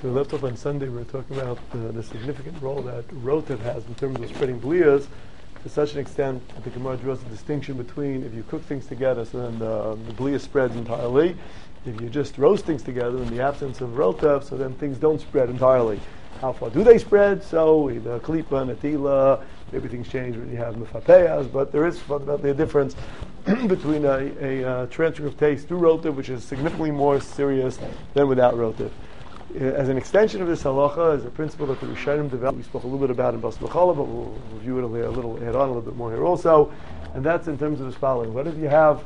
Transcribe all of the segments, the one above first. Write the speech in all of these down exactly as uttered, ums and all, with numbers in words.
So we left off on Sunday, we were talking about uh, the significant role that rotav has in terms of spreading bliyas, to such an extent that the Gemara draws a distinction between if you cook things together, so then the, the bliya spreads entirely. If you just roast things together in the absence of rotav, so then things don't spread entirely. How far do they spread? So the klipa and atila, everything's changed when you have mefapeyas, but there is fundamentally a difference between a, a, a transfer of taste through rotav, which is significantly more serious than without rotav. As an extension of this halacha, is a principle that the Rishonim developed. We spoke a little bit about in Bas B'chala, but we'll review it a little, a little head on, a little bit more here also. And that's in terms of this following. What if you have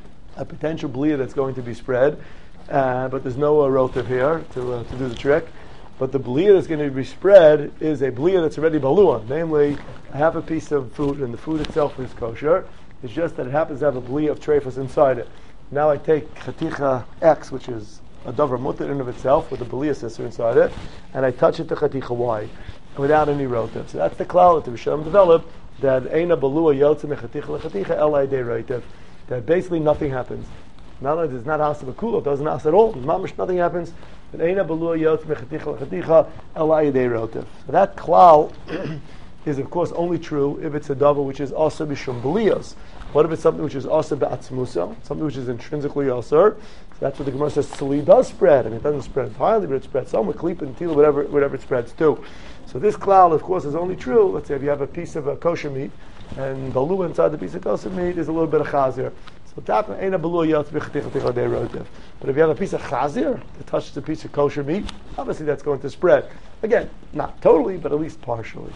a potential bliya that's going to be spread, uh, but there's no uh, rotav here to uh, to do the trick, but the bliya that's going to be spread is a bliya that's already balua. Namely, I have a piece of food, and the food itself is kosher. It's just that it happens to have a bliya of treifas inside it. Now I take chaticha X, which is a davar mutter in of itself with a baliya sister inside it, and I touch it to chaticha Y without any rotav. So that's the klal that the Rishonim developed, that eina balua yotze mechaticha lechaticha elai de rotav. That basically nothing happens. Not only does not asa b'kula, it doesn't asa at all. Mamish nothing happens. But eina balua yotze mechaticha lechaticha elai de rotav. So that klal is of course only true if it's a davar which is asa b'shum baliyos. What if it's something which is asa b'atzmusa, something which is intrinsically asur? So that's what the Gemara says. Tzli does spread, and it doesn't spread entirely, but it spreads some with klipa and tila, whatever, whatever it spreads to. So this klal, of course, is only true. Let's say if you have a piece of a kosher meat, and balua inside the piece of kosher meat is a little bit of chazir. So tap ain't a balua yotz b'chaticha ticha de rotav. But if you have a piece of chazir that touches a piece of kosher meat, obviously that's going to spread. Again, not totally, but at least partially.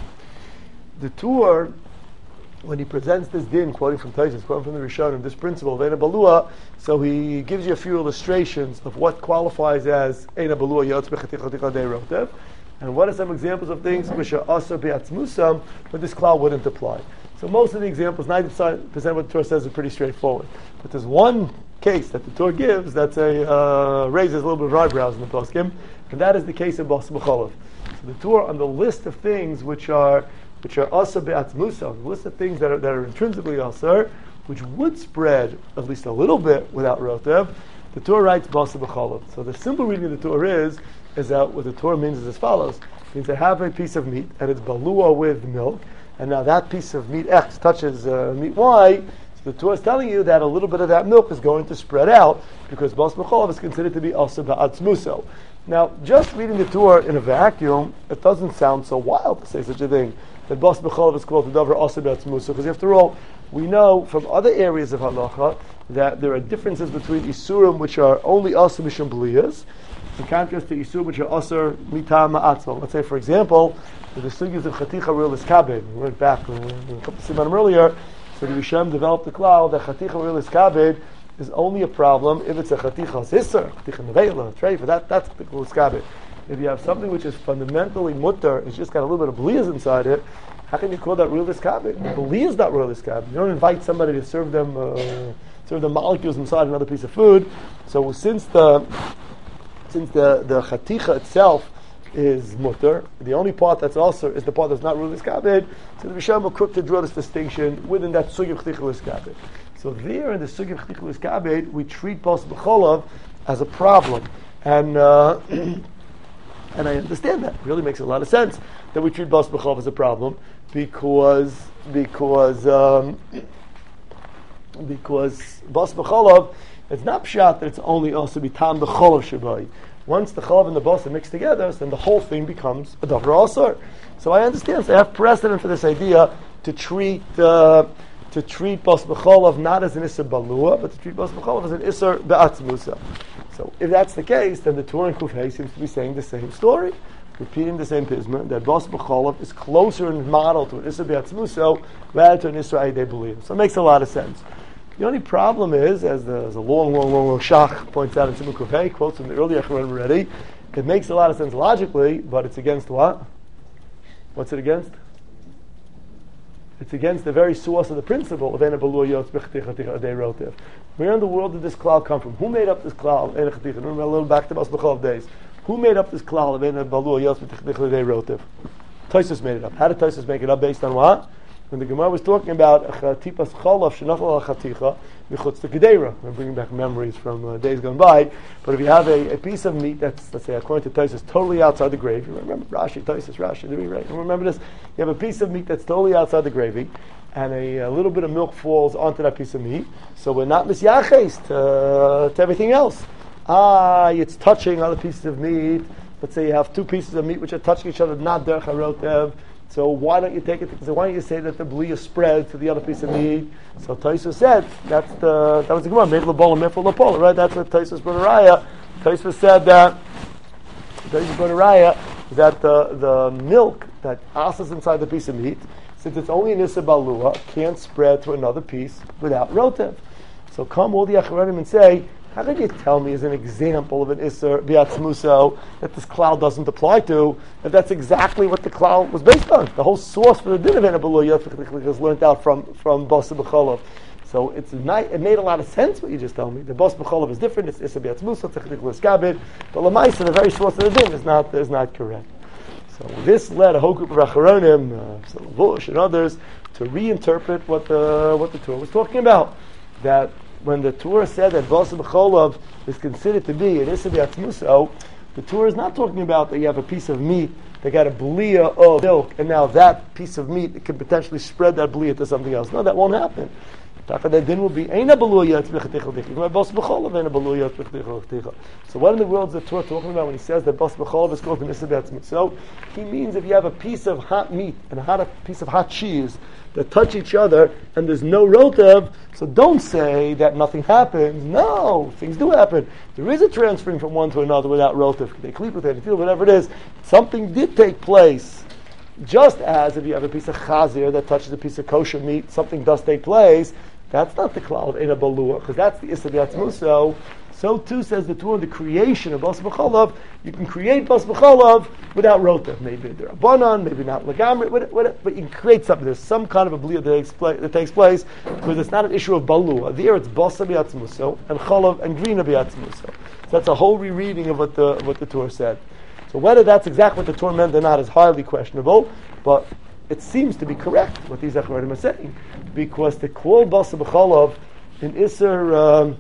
The Tur, when he presents this din, quoting from Taisus, quoting from the Rishonim, this principle of Eina Balua, so he gives you a few illustrations of what qualifies as Eina Balua Yotz B'Chaticha Ticha Dei Rotev, and what are some examples of things which are Asar B'Atzmusam, but this klal wouldn't apply. So most of the examples, ninety percent of what the Torah says, are pretty straightforward. But there's one case that the Torah gives that's a uh, raises a little bit of eyebrows in the poskim, and that is the case of Bas B'Chalav. So the Torah, on the list of things which are which are asa be'atzmusa, the list of things that are, that are intrinsically asar, which would spread at least a little bit without rotev, the Torah writes basa b'chalav. So the simple reading of the Torah is, is that what the Torah means is as follows. It means I have a piece of meat, and it's balua with milk, and now that piece of meat X touches uh, meat Y, so the Torah is telling you that a little bit of that milk is going to spread out, because basa b'chalav is considered to be asa be'atzmusa. Now, just reading the Torah in a vacuum, it doesn't sound so wild to say such a thing, that Bas B'Chalav is called the Davar Asa B'Atzmusa, because after all, we know from other areas of halacha that there are differences between Isurim which are only Asa Mishum B'liyas, in contrast to Isurim which are Asa Mita Ma'atzma. Let's say, for example, the sugis of Chaticha Real Iskabed, we went back uh, a couple of simanim earlier, so the Rishonim developed the klal that Chaticha Real Iskabed is only a problem if it's a Chaticha Zisser, Chaticha Nevela, Treifa, that, that's Chaticha Iskabed. If you have something which is fundamentally mutter, it's just got a little bit of bliyas inside it, how can you call that real iskabed? Bliyah is not real iskabed. You don't invite somebody to serve them uh, serve them molecules inside another piece of food. So since the since the, the chaticha itself is mutter, the only part that's also is the part that's not real iskabed, so the Rishonim will quick to draw this distinction within that sugi of chaticha iskabed. So there in the sugi of chaticha iskabed, we treat Bas B'Chalav as a problem. And uh, And I understand that. It really makes a lot of sense that we treat Bas B'Chalav as a problem because because um, because Bas B'Chalav, it's not pshat that it's only also bitam b'chalav shabai. Once the chalav and the bas are mixed together, then the whole thing becomes a davar asar. So I understand. So I have precedent for this idea to treat uh, to treat Bas B'Chalav not as an isser balua, but to treat Bas B'Chalav as an isser be'atzmusa. So if that's the case, then the Torah in Kufay seems to be saying the same story, repeating the same pisma, that Bas B'Chalav is closer in model to an Isra B'Atzmuso rather to an Isra Eidei B'Liyah. So it makes a lot of sense. The only problem is, as the, as a long, long, long, long Shach points out in Simon Kufay, quotes from the earlier Achronim already, it makes a lot of sense logically, but it's against what? What's it against? It's against the very source of the principle of Eina Balua Yotz B'Chaticha Ticha Dei Rotev. Where in the world did this klal come from? Who made up this klal of Eina Chaticha? Remember a little back to Bas B'Chalav days. Who made up this klal of Eina Balua Yotz B'Chaticha Dei Rotev? Taisus made it up. How did Taisus make it up? Based on what? when the Gemara was talking about tipas chalav shenafal al chaticha michutz the gedera. I'm bringing back memories from uh, days gone by. But if you have a, a piece of meat that's, let's say, according to Tosfos, totally outside the gravy. Remember Rashi, Tosfos, Rashi, did we right? Remember this? You have a piece of meat that's totally outside the gravy, and a, a little bit of milk falls onto that piece of meat. So we're not misyaches to, to everything else. Ah, it's touching other pieces of meat. Let's say you have two pieces of meat which are touching each other, not derech harotev. So why don't you take it? So why don't you say that the bliya spread to the other piece of meat? So Tosfos said that's the that was the Gemara made lebola miful lepola, right? That's what Tosfos brought a raya. Tosfos said that Tosfos brought a raya that the the milk that asks inside the piece of meat, since it's only an issa balua, can't spread to another piece without rotev. So come all the acharonim and say, how could you tell me as an example of an Isser Biatzmuso that this cloud doesn't apply to, if that's exactly what the cloud was based on? The whole source for the din of Enabalu is learned out from, from Basa B'cholov. So it's ni- it made a lot of sense what you just told me. The Basa B'cholov is different, it's Isser Biatzmuso, Technik L'skabed, but Lamaisa, the very source of the din is not, is not correct. So this led a whole group of Acharonim, uh, Salavush and others, to reinterpret what the, what the Torah was talking about. That when the Torah said that Basa B'cholov is considered to be an Issa B'atzmuso, the Torah is not talking about that you have a piece of meat that got a bliya of milk, and now that piece of meat can potentially spread that bliya to something else. No, that won't happen. So what in the world is the Torah talking about when he says that Basa B'cholov is called an Issa B'atzmuso? He means if you have a piece of hot meat and a hot piece of hot cheese that touch each other and there's no rotev, so don't say that nothing happens. No, things do happen. There is a transferring from one to another without rotev. They cleave with it, feel whatever it is. Something did take place. Just as if you have a piece of chazir that touches a piece of kosher meat, something does take place. That's not the klal of Eina Balua, because that's the Issa B'atzmuso. So too says the Torah, the creation of Basa B'cholov. You can create Basa B'cholov without rotev. Maybe there are banan, maybe not lagamri, but you can create something. There's some kind of a bliya that takes place, that takes place because it's not an issue of balua. There it's Basa B'atzmuso and Cholav and Grina B'atzmuso. So that's a whole rereading of what the what the Torah said. So whether that's exactly what the Torah meant or not is highly questionable, but it seems to be correct what these Acharonim are saying, because to call Basa B'cholov in Isser um,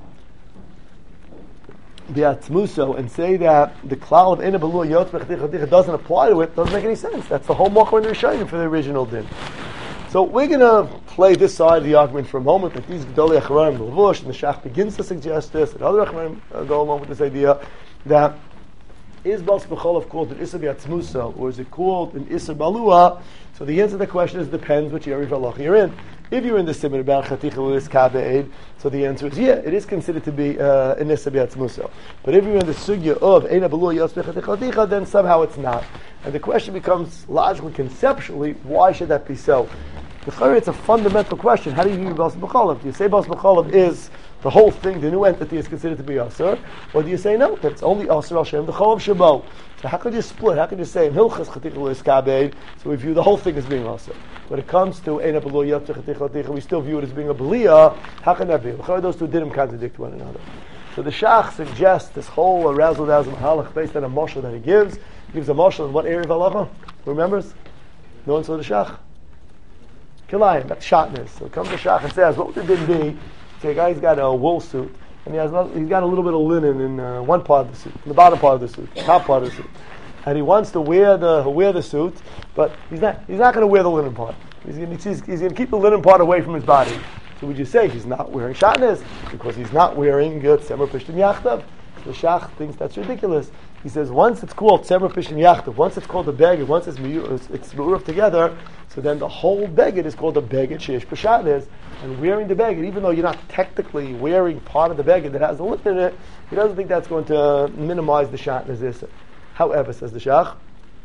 B'atzmuso and say that the klal of Eina Balua Yotz B'chadicha doesn't apply to it doesn't make any sense. That's the whole Mochar and Rishayim for the original din. So we're going to play this side of the argument for a moment, that these Gedolei Acharonim, the Levush, and the Shach begins to suggest this, and other Acharonim uh, go along with this idea that is Basa B'cholov called an Issa B'atzmuso, or is it called an Issa Balua? So the answer to the question is depends which area of halacha you're in. If you're in the simon about chaticha l'is kabeid, so the answer is yeah, it is considered to be uh, an Issa B'atzmuso. But if you're in the sugya of Eina Balua Yotz B'chaticha, then somehow it's not. And the question becomes logically, conceptually, why should that be so? It's a fundamental question. How do you view Basa B'cholov? Do you say Basa B'cholov is the whole thing, the new entity is considered to be Asur? Or do you say no, that it's only Asur Hashem, the Cholov Shabo? So how could you split? How could you say in Hilchas Chaticha L'is Kabeid, so we view the whole thing as being Asur? When it comes to Eina Balua Yotz Chaticha Chaticha, we still view it as being a B'liya. How can that be? Those two didn't contradict one another. So the Shach suggests this whole arousal dazzle mahalach based on a mashal that he gives. He gives a mashal in what area of halacha? Who remembers? No one saw the Shach? Kilayim, that's shotness. So comes the Shach and says, what would the din be? Say a guy's got a wool suit, and he has not, he's got a little bit of linen in uh, one part of the suit, in the bottom part of the suit, the top part of the suit, and he wants to wear the wear the suit, but he's not he's not going to wear the linen part. He's going to he's, he's going to keep the linen part away from his body. So would you say he's not wearing shotness because he's not wearing tzemer pishtim yachtav? The Shach thinks that's ridiculous. He says once it's called tzemer pishtim yachtav, once it's called a beged, once it's it's, it's me'uruf together, so then the whole beged is called a beged sheish b'shatnez. And wearing the beged, even though you're not technically wearing part of the beged that has a lint in it, he doesn't think that's going to minimize the shatnez issa. However, says the Shach,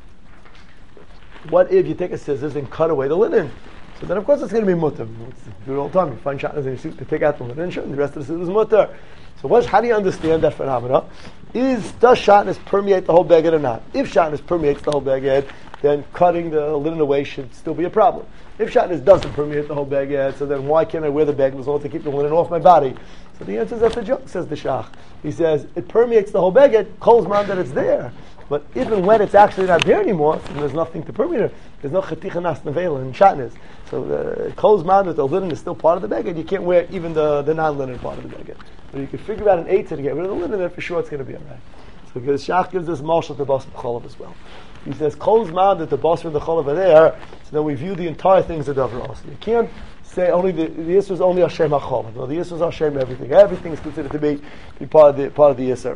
what if you take a scissors and cut away the linen? So then, of course, it's going to be mutter. You do it all the time. You find shatnez in your suit, to take out the linen, and the rest of the suit is mutter. So what, how do you understand that phenomena? Is, does shatnez permeate the whole beged or not? If shatnez permeates the whole beged, then cutting the linen away should still be a problem. If shatnez doesn't permeate the whole beged, so then why can't I wear the beged as long as I keep the linen off my body? So the answer is that's a joke, says the Shach. He says, it permeates the whole beged, kol's man that it's there. But even when it's actually not there anymore, so there's nothing to permeate it. There's no chaticha nas nevela and shatnez. So the clothes man with the linen is still part of the beged. You can't wear even the, the non-linen part of the beged. But you can figure out an eitzah to get rid of the linen, then for sure it's going to be alright. So because Shach gives us marshal to bas b'cholav as well. He says clothes man that the bas and the cholav are there. So then we view the entire thing as a davar also. You can't say only the the Yisr is only Hashem HaCholav. No, the Yisr is Hashem everything. Everything is considered to be, be part of the part of the Yisr.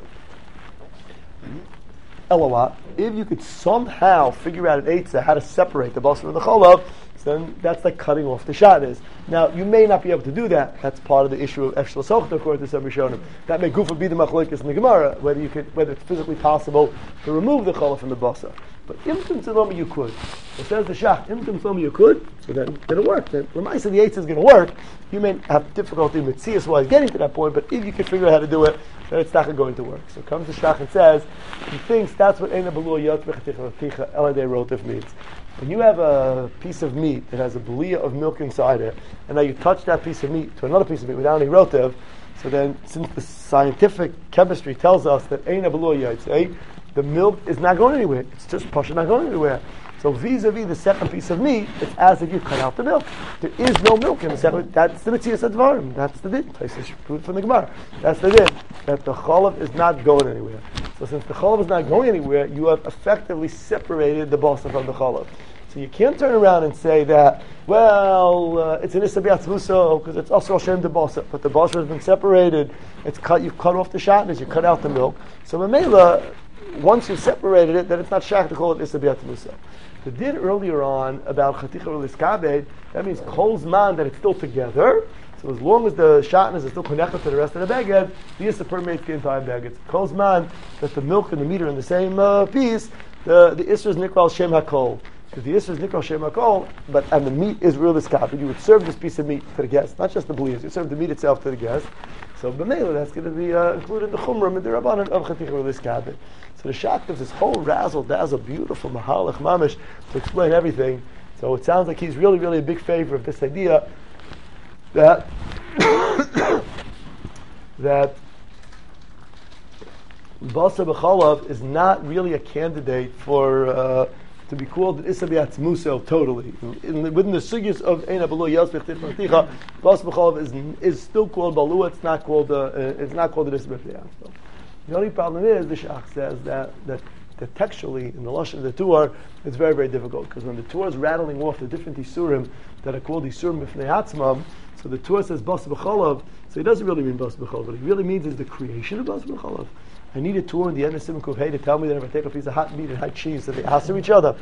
Elawat, if you could somehow figure out an eitzah how to separate the basar and the cholav, then that's like cutting off the shatnez. Now, you may not be able to do that. That's part of the issue of Efshel Sochta, according to some Rishonim. That may goof be the machlokes in the Gemara, whether you could, whether it's physically possible to remove the cholav from the basar. But imtum tziloma you could. It says the Shach, imtum tziloma you could, so then it'll work. Then Ramaisa the eitzah is going to work. You may have difficulty with tzias wise getting to that point, but if you can figure out how to do it, then it's not going to work. So comes the Shach and says, he thinks that's what Eina B'luah Yot B'chaticha L'ticha Eladei Rotif means. When you have a piece of meat that has a belia of milk inside it, and now you touch that piece of meat to another piece of meat without any rotiv, so then since the scientific chemistry tells us that Eina B'luah Yotzei, the milk is not going anywhere. It's just pasha not going anywhere. So vis-a-vis the second piece of meat, it's as if you cut out the milk. There is no milk in the second. That's the Metzias Advarim. That's the din. Places food from the Gemara. That's the din. That the cholav is not going anywhere. So since the cholav is not going anywhere, you have effectively separated the basa from the cholav. So you can't turn around and say that, well, uh, it's an Issa B'Yatzmuso because it's also Hashem the basa, but the basa has been separated. It's cut. You've cut off the shatnez. You cut out the milk. So Mamela, once you've separated it, then it's not shach to call it Issa B'Yatzmuso. The din earlier on about Chaticha or Liskabed, that means Kol Zman, that it's still together. So as long as the shatnez is still connected to the rest of the beged, the Yisra permeates the entire beged. Kol Zman, that the milk and the meat are in the same uh, piece, the, the Yisra is Nikral Shem HaKol. Because the Yisra is Nikral Shem HaKol, but, and the meat is real Liskabed. You would serve this piece of meat to the guest, not just the blias, you serve the meat itself to the guest. So b'meila, that's going to be uh, included in the chumrah and the rabbanan of Chaticha or Liskabed. So the Shach gives this whole razzle dazzle, beautiful mahalach mamish to explain everything. So it sounds like he's really, really a big favor of this idea that that basa b'cholav is not really a candidate for uh, to be called Issa B'Yatzmuso totally. In, in, within the sugyas of Eina B'luah Yos B'chaticha, basa b'cholav is is still called balua. It's not called uh, it's not called the Issa B'Yatzmuso. The only problem is, the Shach says that, that, that textually, in the Lashon of the Tuar, it's very, very difficult. Because when the Tuar is rattling off the different Isurim that are called Isurim B'fnei Atzmam, so the Tuar says Bas B'cholav, so he doesn't really mean Bas B'cholav. What he really means is the creation of Bas B'cholav. I need a Tuar in the end of Simon Kuf Hey to tell me that if I take a piece of hot meat and hot cheese, that they answer each other.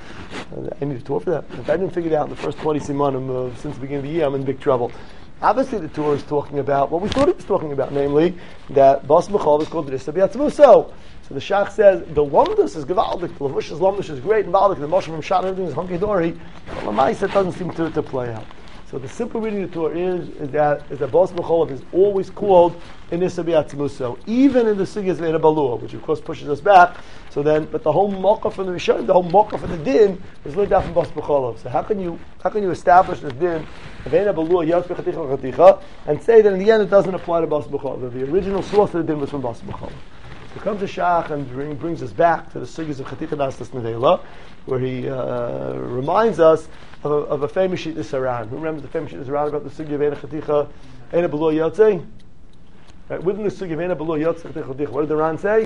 I need a Tuar for that. If I didn't figure it out in the first twenty Simanim uh, since the beginning of the year, I'm in big trouble. Obviously, the Torah is talking about what we thought it was talking about, namely that Bas B'cholav is called Issa B'Yatzmuso. So the Shach says the Lomdus is Gevaldik, the Levush's Lomdus is great, and Valdik, the Moshe from Shat, everything is hunky dory. But Lamaisa doesn't seem to, to play out. So the simple reading of the Torah is, is that is that Bas B'cholav is always called in Issa B'Yatzmuso, even in the Sigyas Eina B'luah, which of course pushes us back. So then, but the whole mocha from the Rishon, the whole mocha from the din is learned out from Bas B'cholav. So how can you how can you establish this din of Eina B'luah Yos B'chaticha Chaticha and say that in the end it doesn't apply to Bas B'cholav? The original source of the din was from Bas B'cholav. So comes a Shach and bring, brings us back to the Sigyas of Chaticha Nastas Nevela, where he uh, reminds us of a, of a famous sheet of Saran. Who remembers the famous sheet of Saran about the Sugya of Eina Chaticha Eina B'luah Yotzei? Right, within the Sugya of Eina B'luah Yotzei Chaticha Chaticha, what did the Ran say?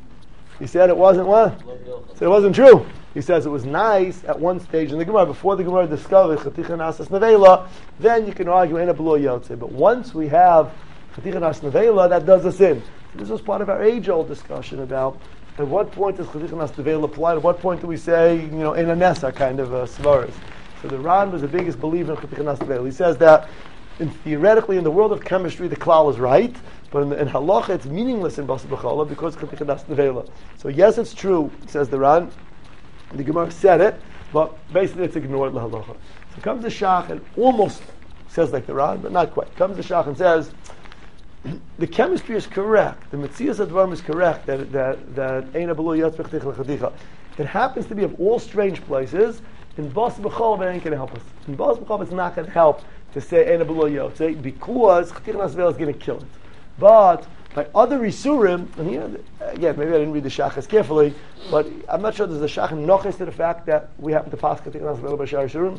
He said it wasn't what? So it wasn't true. He says it was nice at one stage in the Gemara, before the Gemara discovered Chaticha Nasas Nevela, then you can argue Eina B'luah Yotzei. But once we have Chaticha Nasas Nevela, that does us in. So this was part of our age-old discussion about at what point does Chaticha Nasas Nevela apply, at what point do we say, you know, Eina Nesa kind of uh, svaras. So the Ran was the biggest believer in Chaticha Nasas Nevela. He says that in, theoretically in the world of chemistry the klal is right, but in, the, in halacha it's meaningless in Bas B'cholav because Chaticha Nasas Nevela. So yes, it's true, says the Ran. The Gemara said it, but basically it's ignored the halacha. So comes the Shach and almost says like the Ran, but not quite. Comes the Shach and says the chemistry is correct. The Metzias Advarim is correct that that that Eina B'luah Yotz B'chaticha Chaticha. It happens to be of all strange places. In Bas B'cholav it ain't going to help us. In Bas B'cholav it's not going to help to say Eina B'luah Yotzei because Chaticha Nasas Nevela is going to kill it. But by other Isurim, and here again, maybe I didn't read the Shachas carefully, but I'm not sure there's a Shach noches to the fact that we happen to pass Katichanas Velo B'Shar Yisurim.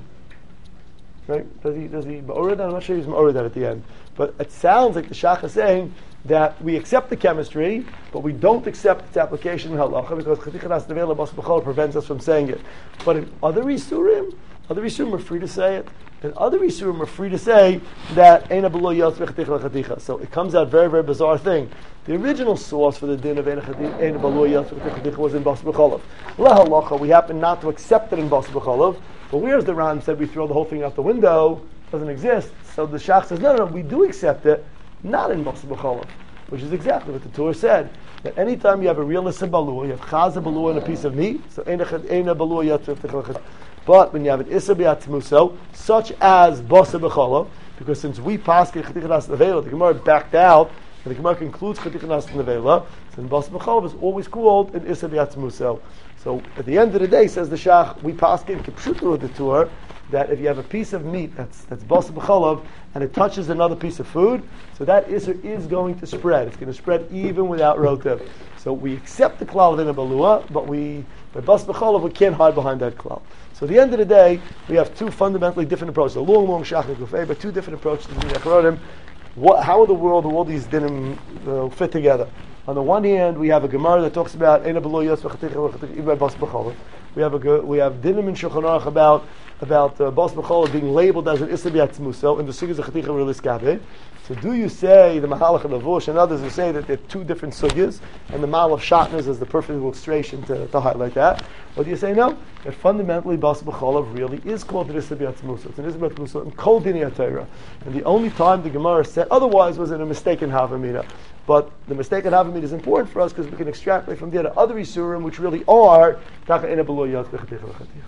Right? Does he, does he Ma'orid that? I'm not sure he's Ma'orid that at the end. But it sounds like the Shach is saying that we accept the chemistry, but we don't accept its application in halacha because Chatichanas Velo B'Shar prevents us from saying it. But in other Isurim, other Isurim are free to say it. And other Isurim are free to say that Eina B'lo Yotz V'Chaticha L'Chaticha. So it comes out very, very bizarre thing. The original source for the din of Eina B'lo Yotz V'Chaticha was in Bas B'Cholov. La halacha, we happen not to accept it in Bas B'Cholov, but whereas the Ran said we throw the whole thing out the window, doesn't exist. So the Shach says, no, no, no, we do accept it, not in Bas B'Cholov, which is exactly what the Torah said. That anytime you have a real Issa Balua, you have Chaza Balua and a piece of meat, so Eina B'lo Yotz V'Chaticha L'Chaticha. But when you have an Issa B'Atzmuso, such as Basa B'Cholov, because since we pass Chatichanas Nevela, the Gemara backed out, and the Gemara concludes Chatichanas Nevela, so Basa B'Cholov is always called an Issa B'Atzmuso. So at the end of the day, says the Shach, we pass in Kipshutu of the Torah, that if you have a piece of meat that's that's Basa B'Cholov, and it touches another piece of food, so that Issa is going to spread. It's going to spread even without Rotev. So we accept the klal of Eina Balua, but we, by Basa B'Cholov, we can't hide behind that klal. So at the end of the day, we have two fundamentally different approaches. A long, long shach and gufay, but two different approaches to the Acharonim. What, how in the world do all these dinim uh, fit together? On the one hand, we have a Gemara that talks about Eina B'lo Yotz V'Chaticha L'Chaticha Bas B'Cholov. We have a we have dinim in Shulchan Aruch about about uh, Bas B'Cholov being labeled as an Issa B'Atzmuso, and the sugyas of Chaticha V'Liskabe. So do you say, the Mahalach and Lavush and others who say that they're two different sugyas, and the Mal of Shatnez is the perfect illustration to, to highlight that? Or do you say no? That fundamentally Bas B'Cholov really is called an Issa B'Atzmuso. It's an Issa B'Atzmuso in Kol Dinei HaTorah. And the only time the Gemara said otherwise was in a mistaken Havamina. But the mistaken Havamina is important for us because we can extrapolate from there to other Isurim which really are Taka Eina B'lo Yotz V'Chaticha L'Chaticha.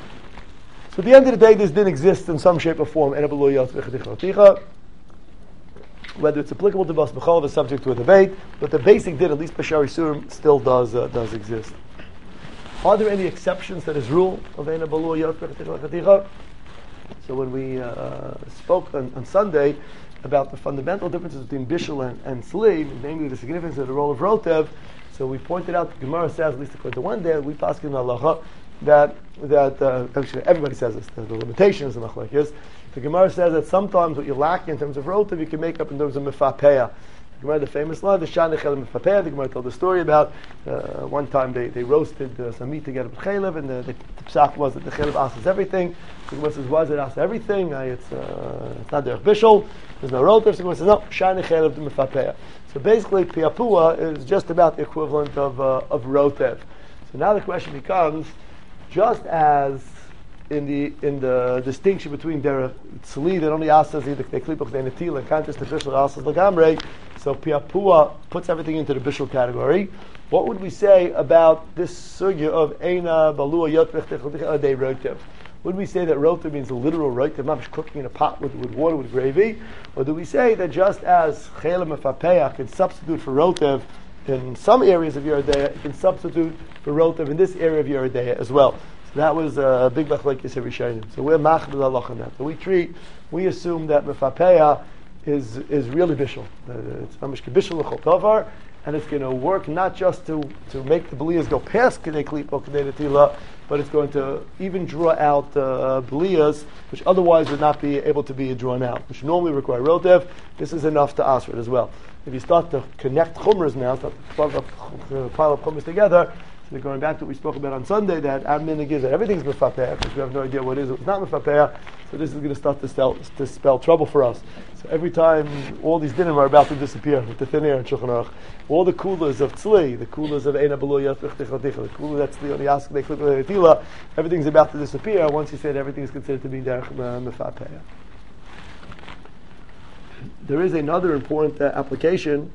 So at the end of the day, this didn't exist in some shape or form. Eina B'lo Yotz V'Chaticha L'Chaticha. Whether it's applicable to Bas B'Cholov is subject to a debate, but the basic din, at least B'Shar Yisurim, still does uh, does exist. Are there any exceptions to this rule of Eina B'lo Yotz V'Chaticha L'Chaticha? So when we uh, spoke on, on Sunday about the fundamental differences between Bishul and, and Sli, namely the significance of the role of Rotev, so we pointed out, the Gemara says, at least according to one day, we pass in Halacha, that, that uh, actually everybody says this, the, the limitations of Machlekes. The Gemara says that sometimes what you lack in terms of Rotev, you can make up in terms of Mefapeya. The Gemara, the famous line, the Shah Nechel Mefapeya, the Gemara told the story about uh, one time they, they roasted uh, some meat together with Chelev, and the, the, the psak was that the Chelev asks everything. The Gemara says, why does it ask everything? Uh, it's, uh, it's not Derech Bishul, there's no Rotev. So the Gemara says, no, Shah Nechel Mefapeya. So basically, Piapua is just about the equivalent of, uh, of Rotev. So now the question becomes, just as in the in the distinction between their tzli that only asks either they klipach they netil and contrast to bishul asks lagamre, so Piapua puts everything into the bishul category. What would we say about this sugya of Eina Balua Yot V'Chaticha Adei Rotev? Would we say that Rotev means a literal Rotev, not just cooking in a pot with, with water with gravy, or do we say that just as Chelam Mefapeya can substitute for Rotev in some areas of Yeridea, it can substitute for Rotev in this area of Yeridea as well? That was a big machlekes of Rishonim. So we're machmir halach on that. So we treat, we assume that mefapeya is is really bishul. Uh, it's mamish bishul l'chol davar, and it's going to work not just to, to make the bliyas go past kedei klipa kedei netila, but it's going to even draw out uh, bliyas which otherwise would not be able to be drawn out, which normally require rotev. This is enough to asr it as well. If you start to connect chumras now, start to pile up, uh, pile up chumras together. So going back to what we spoke about on Sunday, that our minhag is that everything's mefapeya, because we have no idea what is or what's not mefapeya. So this is going to start to spell, to spell trouble for us. So every time all these dinim are about to disappear with the thin air in Shulchan Aruch, all the kulas of tzli, the kulas of Eina B'lo Yotz V'Chaticha L'Chaticha, the kula that's the only ask they klip everything's about to disappear once you say that everything is considered to be derech mefapeya. There is another important uh, application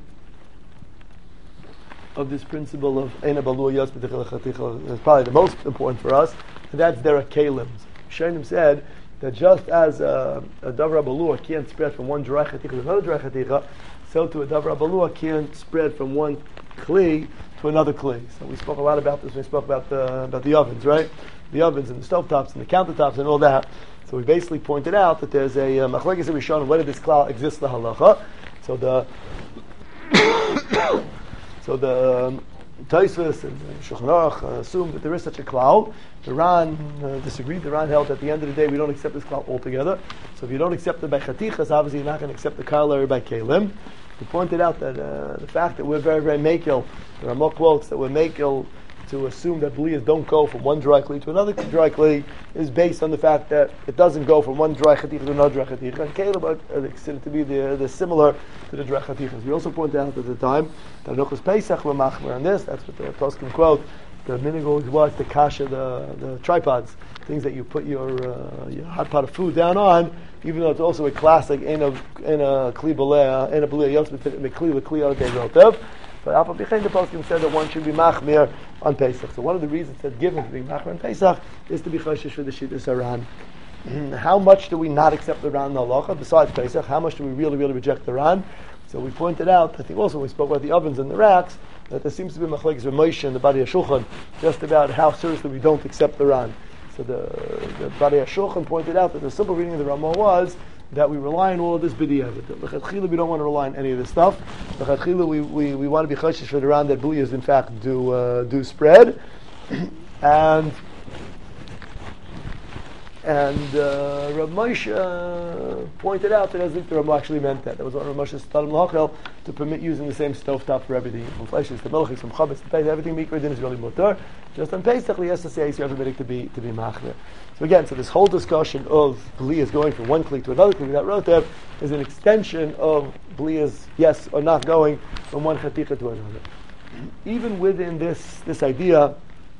of this principle of Eina B'lo Yotz V'Chaticha L'Chaticha. Is probably the most important for us, and that's derech kelims. Shainim said that just as uh, a davar balua can't spread from one dry chaticha to another dry chaticha, so to a davar balua can't spread from one kli to another kli. So we spoke a lot about this when we spoke about the about the ovens, right? The ovens and the stovetops and the countertops and all that. So we basically pointed out that there's a machlekes uh, rishon whether this klal exists the halacha. So the so the um, Tosfos and uh, Shulchan Aruch uh, assume that there is such a klal. The Ran uh, disagreed. The Ran held that at the end of the day we don't accept this klal altogether. So if you don't accept it by chatichas, obviously you're not going to accept the kala by kalim. We pointed out that uh, the fact that we're very, very makil, there are more quotes that we're makil to assume that bliyas don't go from one dry kli to another dry kli is based on the fact that it doesn't go from one dry chaticha to another dry chaticha. And Caleb are considered to be the, the similar to the dry chatichas. We also pointed out at the time that Nuchas Pesach were machmer on this. That's what the poskim quote. The minig always was the kasha, the, the tripods, things that you put your, uh, your hot pot of food down on, even though it's also a classic in a in a kli balea, in a balea yotz mekli lekli al rotev. But Alpha Bichain, the poskim said that one should be machmir on Pesach. So one of the reasons that given to be machmir on Pesach is to be choshesh for the shittus haran. How much do we not accept the ran in the halacha besides Pesach? How much do we really, really reject the ran? So we pointed out, I think also we spoke about the ovens and the racks, that there seems to be machlekes Ramosha and the Bari HaShulchan just about how seriously we don't accept the ran. So the, the Bari HaShulchan pointed out that the simple reading of the Ramah was that we rely on all of this b'diavad. L'chatchila we don't want to rely on any of this stuff. L'chatchila we, we, we want to be choshesh for the ran that bliyas in fact do uh, do spread, and and uh, Rav Moshe uh, pointed out that as if the Ramah actually meant that. That was what Rav Moshe Stadim L'Hachel to permit using the same stovetop for everything. From fleishes to melachis, from chametz to Pesach, everything mikra din is really mutar. Just on Pesach, he has to say you have to to be to be machmer. So again, so this whole discussion of bliyas going from one kli to another kli, that rotev, is an extension of bliyas, yes or not going from one chaticha to another. Even within this this idea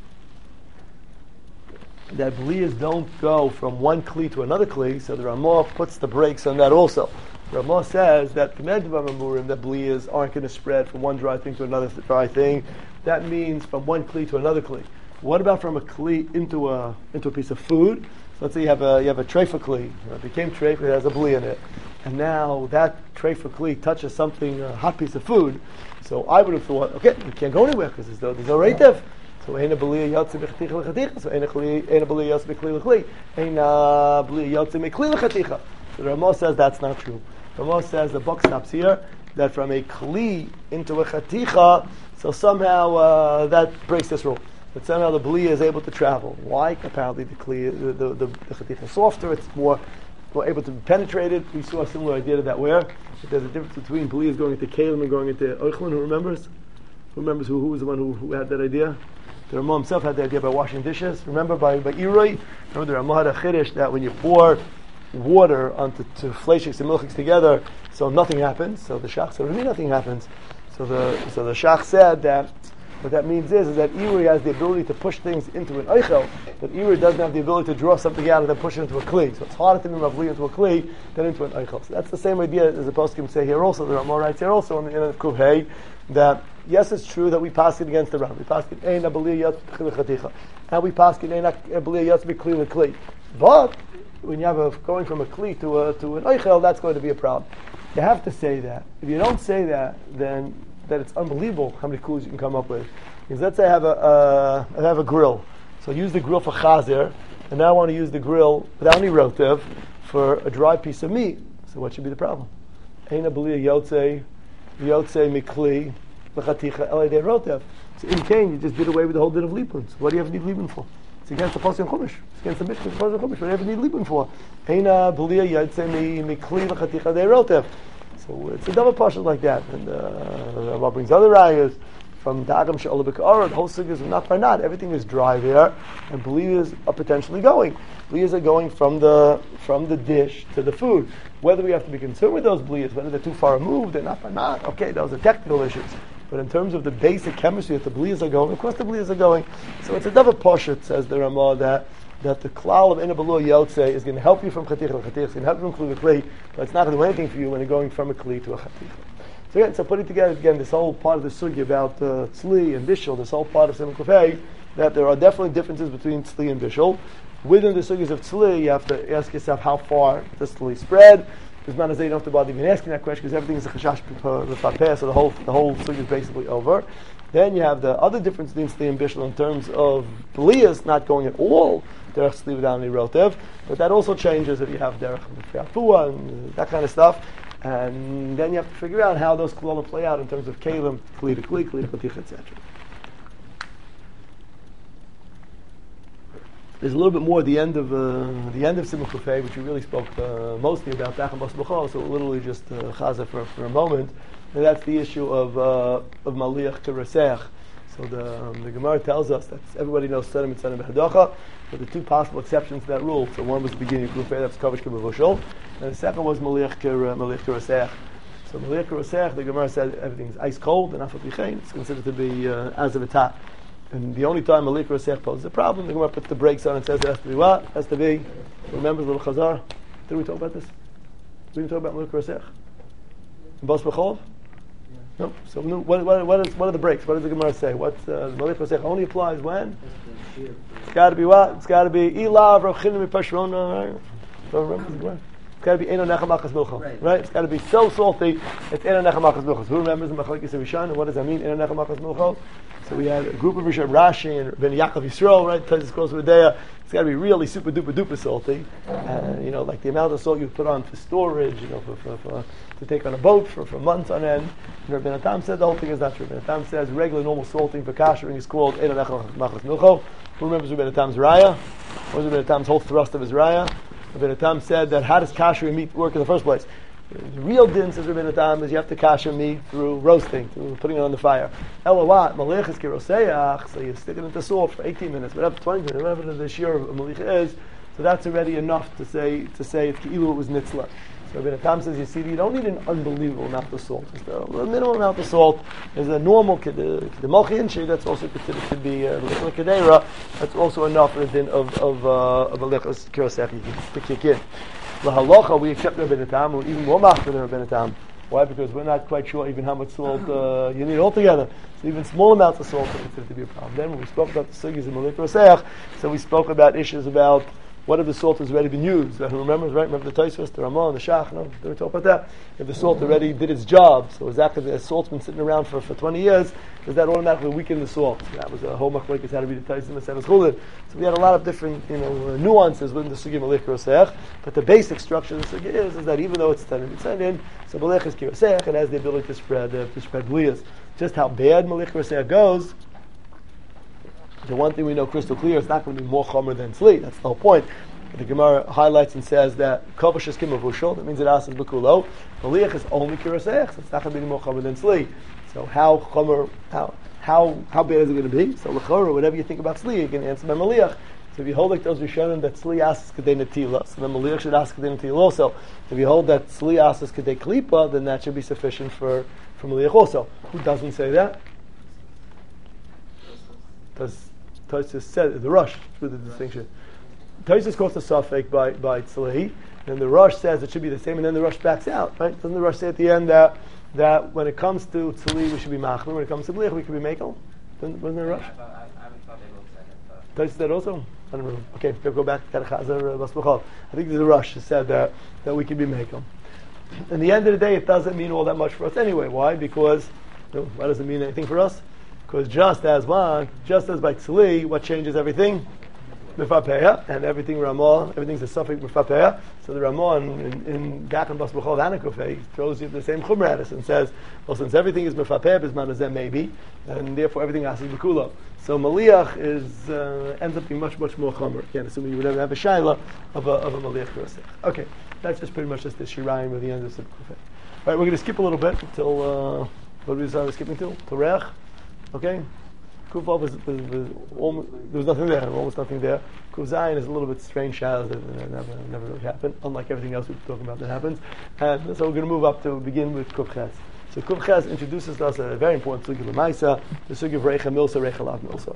that bliyas don't go from one kli to another kli, so the Ramah puts the brakes on that also. Ramah says that commanded by Mamurim that bliyas aren't going to spread from one dry thing to another dry thing. That means from one kli to another kli. What about from a kli into a into a piece of food? So let's say you have a you have a treifa kli. You know, it became treifa, it has a bli in it, and now that treifa kli touches something, a hot piece of food. So I would have thought, okay, we can't go anywhere because there's no there's no reitev. So ein a bli yotze b'chaticha l'chaticha. So ein a kli ein a bli yotze b'kli l'kli. Ein a bli yotze b'kli l'chaticha. So the Ramah says that's not true. The Ramah says the buck stops here. That from a kli into a chaticha, so somehow uh, that breaks this rule. But somehow the bli is able to travel. Why? Apparently the kli, the the, the, the chaticha is softer. It's more more able to be penetrated. We saw a similar idea to that where there's a difference between bli is going into kalim and going into oichlin. Who remembers? Who remembers who, who was the one who, who had that idea? The Ramah himself had the idea by washing dishes. Remember by by Iroi? Remember the Ramah had a chiddush that when you pour water onto to fleishiks and milchiks together, so nothing happens. So the shach said, "What do you mean nothing happens?" So the so the shach said that what that means is, is that Iroi has the ability to push things into an eichel, but Iroi doesn't have the ability to draw something out and then push it into a kli. So it's harder to be mavli into a kli than into an eichel. So that's the same idea as the poskim say here also. The Ramah writes here also in the, in the Kuvhei that yes, it's true that we pass it against the Ram. We pass it ein abaliyah yatz b'chaticha, and we pass it ein abaliyah yatz b'kli l'kli. But when you have a going from a kli to a to an eichel, that's going to be a problem. You have to say that. If you don't say that, then that it's unbelievable how many klu's you can come up with. Because let's say I have a uh, I have a grill, so I use the grill for chazer, and now I want to use the grill without any rotev for a dry piece of meat. So what should be the problem? Ein abaliyah yotze yotze mikli l'chaticha elei de rotev. So in Cain, you just did away with the whole bit of lipuns. What do you ever need lipun for? It's against the Pasuk and Chumash. It's against the Mishnah. It's Pasuk and Chumash. What do you ever need lipun for? Eina b'liya yotze mikli l'chaticha de rotev. So it's a double pasuk like that. And uh, Rabbi brings other rayas from the Agam She'olah B'Ka'ara. The whole sugyah is not by not. Everything is dry there, and bliyas are potentially going. Bliyas are going from the from the dish to the food. Whether we have to be concerned with those bliyas, whether they're too far removed, they're not by not. Okay, those are technical issues. But in terms of the basic chemistry that the bliyas are going, of course the bliyas are going. So it's a double pasuk, says the Ramah, that that the klal of Eina B'Lo Yotze is going to help you from chaticha to chaticha, it's going to help you from kli to kli, but it's not going to do anything for you when you're going from a kli to a chaticha. So again, so putting together again this whole part of the sugya about uh, tzli and bishul, this whole part of Simon Kufay, that there are definitely differences between tzli and bishul. Within the sugyas of tzli, you have to ask yourself how far does tzli spread. Because man, you don't have to bother even asking that question because everything is a chashash b'papeh, so the whole the whole sugya is basically over. Then you have the other difference between tzli and bishul in terms of bliyas not going at all derech tzli without any rotev, but that also changes if you have derech b'fiafua and that kind of stuff. And then you have to figure out how those kololim play out in terms of kalim, kli to kli, kli to chaticha, et cetera. There's a little bit more at the end of uh, the end of Simon Kufay, which we really spoke uh, mostly about Dachem Bas B'chol, so literally just uh, chaza for, for a moment, and that's the issue of uh, of Maliach K'Raseach. So the um, the Gemara tells us that everybody knows Tzadim and Tzadim B'Hadocha, but the two possible exceptions to that rule. So one was the beginning of Kufay, that's Kavish K'Bavushol, and the second was Maliach K'Raseach. So Maliach K'Raseach, the Gemara said everything's ice cold, and Afal Pichein, it's considered to be uh, as of a tap. And the only time Maliach K'Raseach poses a problem, the Gemara puts the brakes on and says it has to be what? It has to be, remember the little Chazar? Did we talk about this? We didn't talk about Maliach K'Raseach? In Bas B'chol? No. So no, what, what, what, is, what are the breaks? What does the Gemara say? What uh, Maliach K'Raseach only applies when? It's got to be what? It's got to be Ilav, Rav Chinim, Pashron. Don't remember the Gemara? It's got to be Eno Nechem Achas Milcha, right. right? It's got to be so salty. It's Eno Nechem Achas Milcha. Who remembers the Machlokes Rishonim? And what does that mean? Eno Nechem Achas Milcha. So we had a group of Rishon Rashi and Ben Yaakov Yisrael, right? Taisus close with Deya. It's got to be really super duper duper salty. Uh, you know, like the amount of salt you put on for storage, you know, for, for, for to take on a boat for, for months on end. And Rabbeinu Tam said the whole thing is not true. Rabbeinu Tam says regular normal salting for kashering is called Eno Nechem Achas Milcha. Who remembers Rabbeinu Tam's raya? What was Rabbeinu Tam's whole thrust of his raya? Rabbeinu Tam said that how does kashering meat work in the first place? The real din, says Rabbeinu Tam, is you have to kasher meat through roasting, through putting it on the fire. Ela what? Maliach is kiroseach, so you stick it into salt for eighteen minutes, whatever, twenty minutes, whatever the shear of maliach is, so that's already enough to say to say it's ki'ilu it was nitzla. So Rabbeinu Tam says, you see, you don't need an unbelievable amount of salt. Just a minimum amount of salt is a normal kedemolchi that's also considered to be a little kedera. That's also enough for the din of of uh, of maliach kiroseach to kick in. Lahalacha, we accept Rabbeinu Tam, we're even more machmir than Rabbeinu Tam. Why? Because we're not quite sure even how much salt uh, you need altogether. So even small amounts of salt are considered to be a problem. Then when we spoke about the sugyas in Maliach K'Raseach, so we spoke about issues about what if the salt has already been used. Who remembers, right? Remember the Tosfos, the Ramah, the Shach? No? Did we talk about that? If the salt already did its job, so exactly the salt's been sitting around for, for twenty years, does that automatically weaken the salt? So that was a whole machlokes how to read the Tosfos and Seves Chulin. So we had a lot of different, you know, uh, nuances within the sugya Maliach K'Raseach, but the basic structure of the sugya is, is that even though it's ten in, so Maliach is K'Raseach, it has the ability to spread uh, to spread bliyas. Just how bad Maliach K'Raseach goes, the one thing we know crystal clear, it's not going to be more chomer than tzli. That's the whole point. The Gemara highlights and says that Kovash is Kimavushal, that means it asks Bekulo. Maliach is only K'Raseach, so it's not going to be more chomer than tzli. So how chomer, how how how bad is it going to be? So l'chora, whatever you think about tzli, you can answer by Maliach. So if you hold like those Rishonim that tzli asks Kedei Netila, so then Maliach should ask Kedei Netila also. If you hold that tzli asks Kedei Klipa, then that should be sufficient for, for Maliach also. Who doesn't say that? Does Tosfos said the Rush with the distinction. Tosfos calls the suffix by by tzli, and the Rush says it should be the same, and then the Rush backs out. Right? Doesn't the Rush say at the end that that when it comes to tzli we should be machmir, when it comes to bliach we could be mekel? Wasn't there a Rush? I, I, I haven't thought they both said it. Tosfos said also. I don't remember. Okay, we'll go back to Chazer Bas B'chol. I think there's a Rush that said that that we could be mekel. In the end of the day, it doesn't mean all that much for us anyway. Why? Because you know, why does it mean anything for us? Because just as one, just as by tzli, what changes everything? Mefapeya, and everything Ramah, everything's a suffix Mefapeya. So the Ramah in, in, in Dachem Bas B'chol Hanakufei throws you the same chumra at us and says, well, since everything is Mefapeya, Bisman Azem maybe, and therefore everything has to be Bekulo. So Maliach is uh, ends up being much, much more chumra. Again, assuming you would ever have a shaila of a, of a Maliach K'Raseach. Okay, that's just pretty much just the Shirayim with the end of the Kufei. All right, we're going to skip a little bit until, uh, what did we start skipping to? To Reach. Okay? Kufal was, was, was almost, there was nothing there, almost nothing there. Kuf Zayin is a little bit strange shadows that never, never really happened, unlike everything else we were talking about that happens. And so we're going to move up to begin with Kuf Ches. So Kuf Ches introduces us a very important sugi of Maisa, the sugi of Reicha Milsa, Reicha Lav Milsa.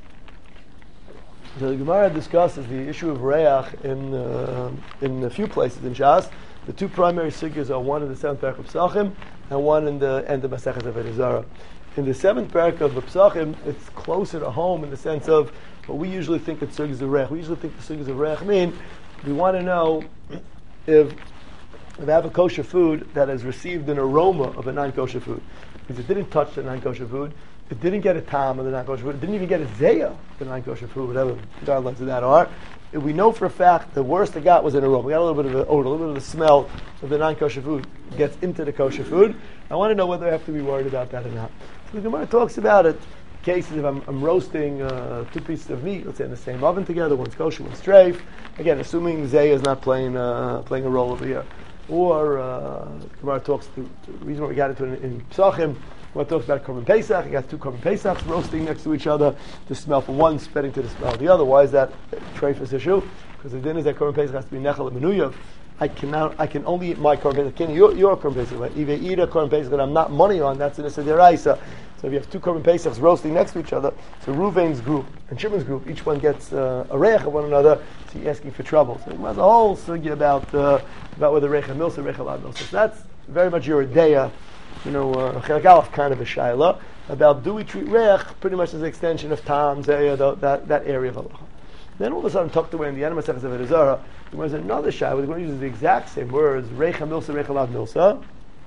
So the Gemara discusses the issue of Reach in uh, in a few places in Shas. The two primary sugyas are one in the seventh parak of Psachim and one in the end of Masechet Avodah Zarah. In the seventh parak of Psachim, it's closer to home in the sense of what we usually think that sugyas of Reach. We usually think the sugyas of Reach mean we want to know if if I have a kosher food that has received an aroma of a non-kosher food, because it didn't touch the non-kosher food, it didn't get a tam of the non-kosher food, it didn't even get a zeya of the non-kosher food, whatever the guidelines of that are. If we know for a fact the worst it got was an aroma, we got a little bit of an odor, a little bit of the smell of the non-kosher food gets into the kosher food, I want to know whether I have to be worried about that or not. So the Gemara talks about it. case is if I'm, I'm roasting uh, two pieces of meat, let's say in the same oven together, one's kosher, one's treif. Again, assuming Zay is not playing uh, playing a role over here. Or uh, Gemara talks to, to the reason why we got into it in, in Pesachim. Gemara talks about Korban Pesach. You got two Korban Pesachs roasting next to each other. The smell from one spreading to the smell of the other. Why is that a treifus issue? Because the din is that Korban Pesach has to be nechal and menuyav. I cannot. I can only eat my Korban Pesach. Can your your Korban Pesach? If I eat a Korban Pesach that I'm not money on, that's an Issa Deraisa. So if you have two Korban Pesachs roasting next to each other, so Ruvain's group and Shimon's group, each one gets uh, a reich of one another, so you're asking for trouble. So there's a whole sugi about uh, about whether reich milsa, reich alad milsa. So that's very much your ideya, you know, uh, Chelek Aleph kind of a shaila about do we treat reich pretty much as an extension of tam, zayah, that that area of halacha. Then all of a sudden, tucked away in the end of Masechus Avodah Zarah, there was another shayla. We're going to use the exact same words, reich milsa, reich alad milsa.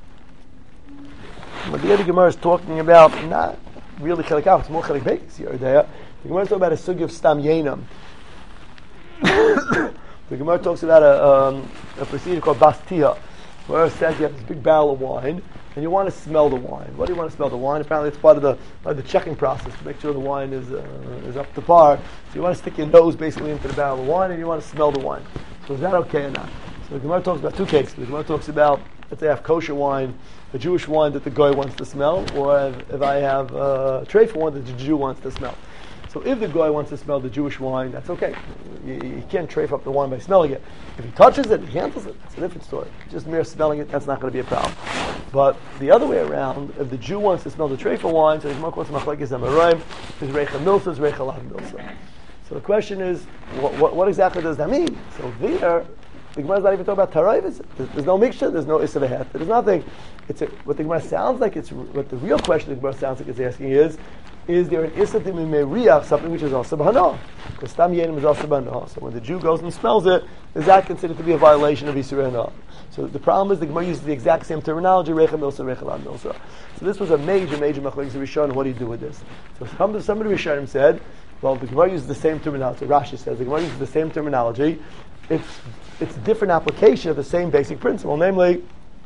But the other Gemara is talking about not really Chelek Aleph, it's more Chelek Beis here. The Gemara is talking about a sugi of Stam Yenam. The Gemara talks about a, um, a procedure called Bastia, where it says you have this big barrel of wine, and you want to smell the wine. What do you want to smell the wine? Apparently it's part of the part of the checking process to make sure the wine is uh, is up to par. So you want to stick your nose basically into the barrel of wine, and you want to smell the wine. So is that okay or not? So the Gemara talks about two cases. The Gemara talks about, let's say I have kosher wine, a Jewish wine that the guy wants to smell, or if, if I have a treif wine that the Jew wants to smell. So if the guy wants to smell the Jewish wine, that's okay. You, you can't treif up the wine by smelling it. If he touches it, he handles it, that's a different story. Just mere smelling it, that's not going to be a problem. But the other way around, if the Jew wants to smell the treif wine, so there's more quotes machlekes amarim, there's reicha milsa, there's reicha alad milsa. So the question is, what, what, what exactly does that mean? So there, the Gemara is not even talking about tarayv. There's, there's no mixture. There's no issa v'het. There's nothing. It's a, what the Gemara sounds like. It's what the real question the Gemara sounds like it's asking is: is there an issa d'mimeriach, something which is also b'hana? Because stam yenim is also b'hana. So when the Jew goes and smells it, is that considered to be a violation of Yisur hana? So the problem is the Gemara uses the exact same terminology: reicha milsa, reicha alad milsa. So this was a major, major machlokes Rishon. What do you do with this? So some somebody Rishonim said, well, the Gemara uses the same terminology. Rashi says the Gemara uses the same terminology. It's it's a different application of the same basic principle, namely,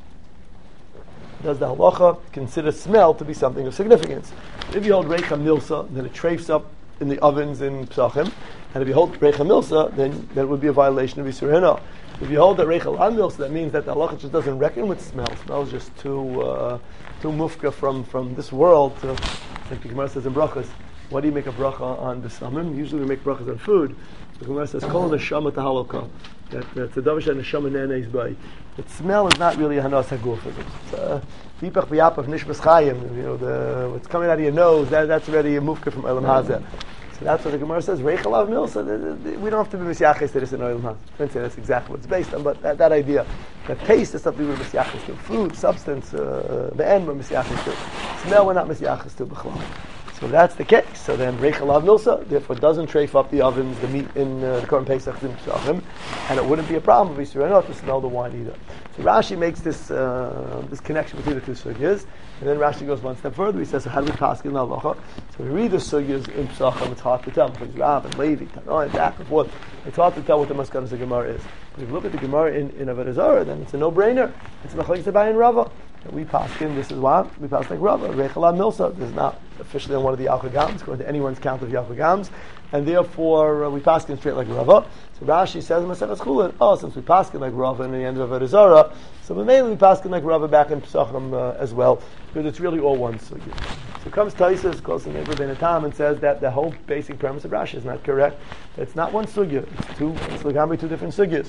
does the halacha consider smell to be something of significance? If you hold reicha milsa, then it treifs up in the ovens in Pesachim, and if you hold reicha milsa, then that would be a violation of Yisur hana. If you hold the reicha alad milsa, that means that the halacha just doesn't reckon with smell. Smell is just too uh, too mufka from, from this world. To, like the Gemara says in brachas, why do you make a bracha on besamim? Usually we make brachas on food. The Gemara says, "Kol neshama tahaloka." That the davar neshama nenes by. The smell is not really a hanas haguf. It's vipach b'yapav nishmas chayim. You know, the what's coming out of your nose. That, that's already a mufka from Olam Hazeh. So that's what the Gemara says. Reicha alad milsa. We don't have to be misyaches to this in Olam Hazeh. I can't say that's exactly what it's based on, but that, that idea, that taste is something we're misyaches to. Food, substance, uh, the end we're misyaches to. Smell we're not misyaches to. B'chlal. So that's the case. So then reicha alad milsa, therefore doesn't treif up the ovens, the meat in uh, the Korban Pesach in Pesachim, and it wouldn't be a problem if we not to smell the wine either. So Rashi makes this uh, this connection between the two sugyas, and then Rashi goes one step further. He says, so how do we pass in halacha? So we read the sugyas in Pesachim, it's hard to tell because Rav and Levi, Tanoi, back and forth. It's hard to tell what the maskanas of the Gemara is. But if you look at the Gemara in, in Avodah Zarah, then it's a no-brainer. It's machlekes Abaye and Rava. We pass in, this is what we pass like Rava, reicha alad milsa. This is not officially on one of the Yalkut Gams, according to anyone's count of Yalkut Gams, and therefore uh, we pass in straight like Rava. So Rashi says in Masechus Chulin, oh, since we pass in like Rava in the end of Avodah Zarah, so mainly we pass in like Rava back in Pesachim uh, as well, because it's really all one sugya. So comes Taisus, calls the neighbor Ben Atam, and says that the whole basic premise of Rashi is not correct. It's not one sugya. It's two. It's like two different sugyas.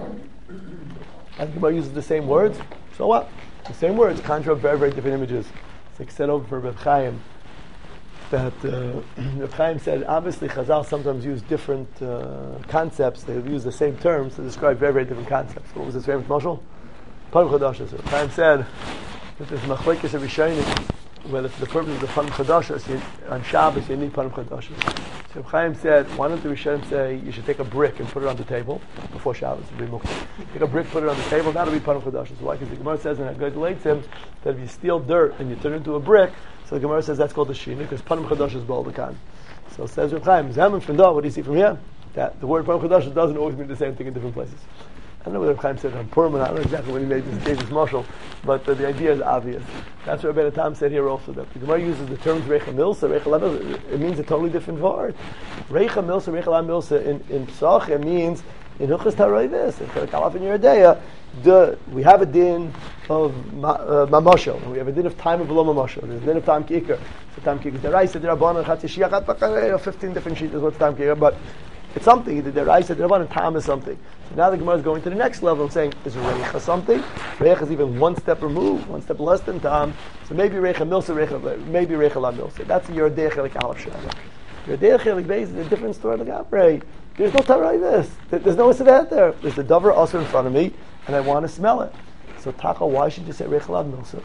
And the Gemara uses the same words. So what? The same words conjure up very, very different images. It's like said over for Reb Chaim that uh, Reb Chaim said obviously Chazal sometimes use different uh, concepts. They use the same terms to describe very, very different concepts. What was his favorite mashal? Panim Chadashos. Reb Chaim said that there's machlekes of Rishonim, whether for the purpose of the Panim Chadashos on Shabbos you need Panim Chadashos. So Reb Chaim said, why don't the Rishonim say you should take a brick and put it on the table before Shabbos? It'll be muktzah. Take a brick, put it on the table, that'll be Panim Chadashos. Why? Because the Gemara says in Haggadah Leitzim that if you steal dirt and you turn it into a brick, so the Gemara says that's called a shina, because Panim Chadashos is Baal B'kan. So it says Reb Chaim, Zaman Fendah, what do you see from here? That the word Panim Chadashos doesn't always mean the same thing in different places. I don't know whether Chaim said on Purim, I don't know exactly when he made this, gave this marshal, but uh, the idea is obvious. That's what Rabbeinu Tam said here also, that the Gemara uses the terms Reicha Milsa, Reicha La Milsa, it means a totally different word. Reicha Milsa, Reicha La Milsa, in, in Pesach, it means, in Huchas Taroivis, in Chelik Alaf in Yeridea, the, we have a din of ma, uh, Mamoshel, and we have a din of time of Below Mamoshel, there's a din of Tam Kikar. So Tam Kikar is the Raisa, the Rabbanan, Chatzi Shiachat Bakar, fifteen different sheets is what's Tam Kikar, but it's something, either the Raisa, the Rabbanan, Tam is something. So now the Gemara is going to the next level and saying, is Reicha something? Reicha is even one step removed, one step less than Tam. So maybe Reicha Milsa, Reicha, maybe Reicha La Milsa. That's your Yeridea Chelik Alaf Shana. Yeridea Chelik Beis is a different story like Gabrei. There's no Tarai this. There's no Isidat there. There's the Dover also in front of me, and I want to smell it. So Taka, why should you say Reicha La Milsa?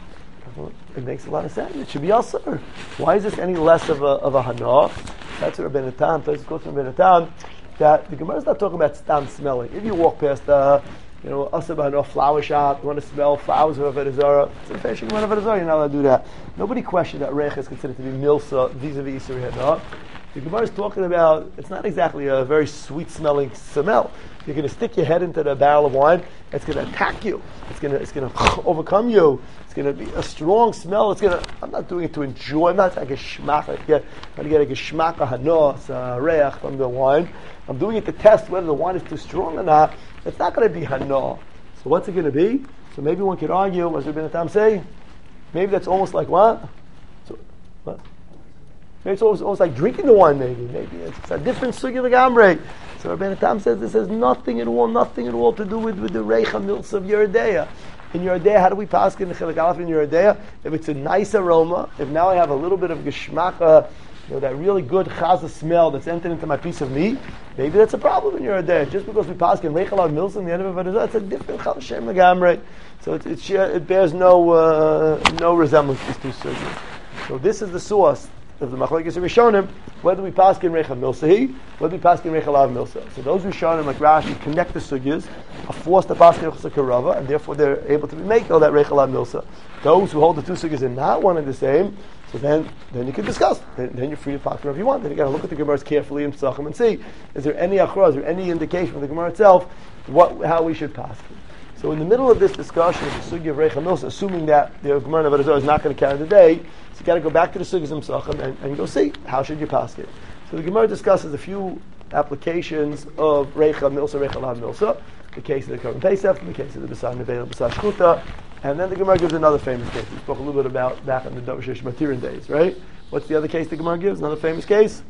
It makes a lot of sense. It should be Asur. Why is this any less of a of a Hana? That's what Rabbeinu Tam, Tosfos quotes from Rabbeinu Tam, that the Gemara is not talking about stam smelling. If you walk past a, you know, a flower shop, you want to smell flowers of Avodah Zarah, it's a fashion of Avodah Zarah, you're not allowed to do that. Nobody questioned that Reicha is considered to be milsa vis-a-vis Yisur Hana. The Gemara is talking about, it's not exactly a very sweet smelling smell. You're going to stick your head into the barrel of wine, it's going to attack you. It's going to, it's going to overcome you. It's going to be a strong smell. It's going to, I'm not doing it to enjoy, I'm not like a shmach, I'm trying to get a geschmack, a hanos, a reach from the wine. I'm doing it to test whether the wine is too strong or not. It's not going to be hana. So what's it going to be? So maybe one could argue, as Rabbeinu Tam say, maybe that's almost like what? So, what? Maybe it's almost, almost like drinking the wine, maybe. Maybe it's, it's a different sugi l'gamrei. So Rabbeinu Tam says this has nothing at all, nothing at all to do with, with the Reicha Milsa of Yeridea. In Yeridea, how do we pass in the Chelik Aleph in Yeridea? If it's a nice aroma, if now I have a little bit of geschmack, uh, you know, that really good chaza smell that's entered into my piece of meat, maybe that's a problem in Yeridea. Just because we pass in Reicha La Milsa in the end of it, it's a different Chal Shem l'gamrei. So it, it, it bears no uh, no resemblance to these two sugis. So this is the source of the Machlokes Rishonim, whether we pass in Reicha Milsa, whether we pass in Reicha La Milsa. So those Rishonim, like Rashi, connect the sugyas, are forced to pass in Reicha Karava, and therefore they're able to make all that Reicha La Milsa. Those who hold the two sugyas are not one and the same, so then then you can discuss. Then, then you're free to pass whatever you want. Then you got to look at the Gemaras carefully in Pesachim and see, is there any achra, is there any indication from the Gemara itself what how we should pass. So in the middle of this discussion of the sugya of Reicha Milsa, assuming that the Gemara of Avodah Zarah is not going to carry the day, so you got to go back to the sugyas and Pesachim and, and go see how should you pass it. So the Gemara discusses a few applications of Reicha Milsa, Reicha La Milsa, the case of the Korban Pesach, the case of the B'sar Nevel, B'sar Shchuta, and then the Gemara gives another famous case. We spoke a little bit about back in the Dover Shesh Matirin days, right? What's the other case the Gemara gives? Another famous case?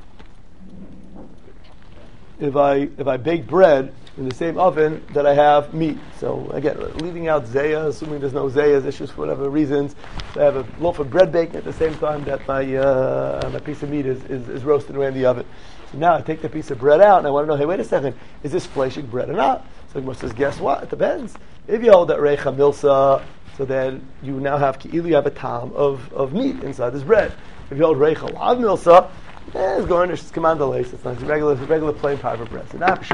If I if I bake bread in the same oven that I have meat. So again, leaving out zayah, assuming there's no zayah's issues for whatever reasons, so I have a loaf of bread baking at the same time that my uh, my piece of meat is, is, is roasted away in the oven. So now I take the piece of bread out and I want to know, hey, wait a second, is this fleshing bread or not? So the Gemara says, guess what? It depends. If you hold that Reicha Milsa, so then you now have ki'ilu, you have a tam of, of meat inside this bread. If you hold Reicha La Milsa, eh, it's garnish, it's command lace, it's not it's regular, regular plain fiber bread. So now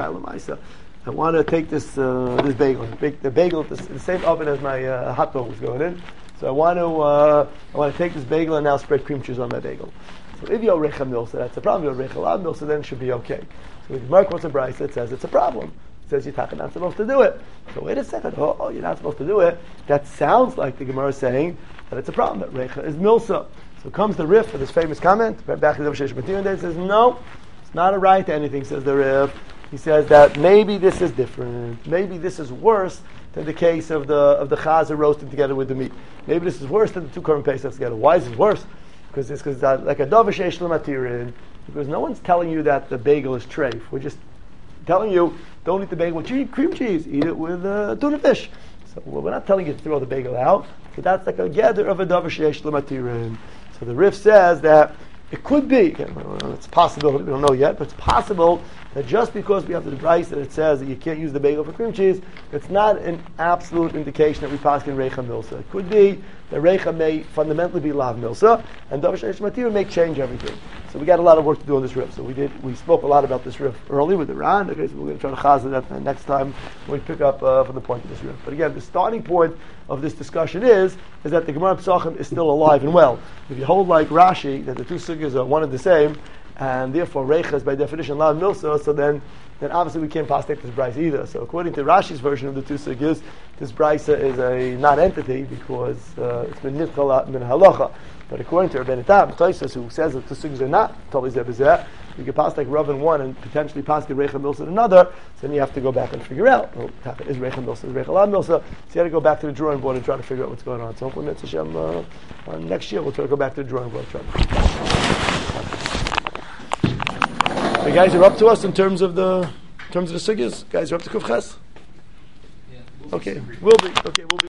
I want to take this uh, this bagel, bake the bagel in the same oven as my uh, hot dog was going in. So I want to uh, I want to take this bagel and now spread cream cheese on my bagel. So if you have Reicha Milsa, that's a problem. If you have Reicha La Milsa, then it should be okay. So if Mark wants a brayso, it says it's a problem. It says you're not supposed to do it. So wait a second. Oh, oh, you're not supposed to do it. That sounds like the Gemara is saying that it's a problem, that Reicha is Milsa. So comes the Rif for this famous comment. Right back to the Shesh Matirin Day, says no, it's not a right to anything, says the Rif. He says that maybe this is different. Maybe this is worse than the case of the of the chaza roasted together with the meat. Maybe this is worse than the two Korban Pesachs together. Why is it worse? Because it's because like a Dover Shesh L'Matirin, because no one's telling you that the bagel is treif. We're just telling you don't eat the bagel with cream cheese. Eat it with uh, tuna fish. So well, we're not telling you to throw the bagel out. But that's like a gather of a Dover Shesh L'Matirin. So the Rif says that it could be, it's possible, we don't know yet, but it's possible that just because we have the brayso that it says that you can't use the bagel for cream cheese, it's not an absolute indication that we pass in Reicha Milsa. It could be that Reicha may fundamentally be Lav Milsa, and Dover Shesh L'Matirin may change everything. So we got a lot of work to do on this riff. So we did, we spoke a lot about this riff early with the Ran. Okay, so we're going to try to chazah that next time when we pick up uh, from the point of this riff. But again, the starting point of this discussion is is that the Gemara Pesachim is still alive and well. If you hold like Rashi that the two sugyas are one and the same, and therefore Reicha is by definition Lav Milsa, so then then obviously we can't pass take this Bryce either. So according to Rashi's version of the two sugyas, this Bryce is a non-entity because uh, it's been nitchala min halacha. But according to Rabbeinu Tam, Tosfos, who says that the sugyas are not totally zebezeh, you can pass like Rav in one and potentially pass the Reicha Milsa in another, so then you have to go back and figure out, oh, is Reicha Milsa, is Reicha Lav Milsa, so you have to go back to the drawing board and try to figure out what's going on. So hopefully, Mitzvah Hashem, uh, uh, next year we'll try to go back to the drawing board. Try to. You guys are up to us in terms of the in terms of the sugyas? Guys are up to Kuf Ches? Yeah, we'll Okay, we'll be. Okay, we'll be.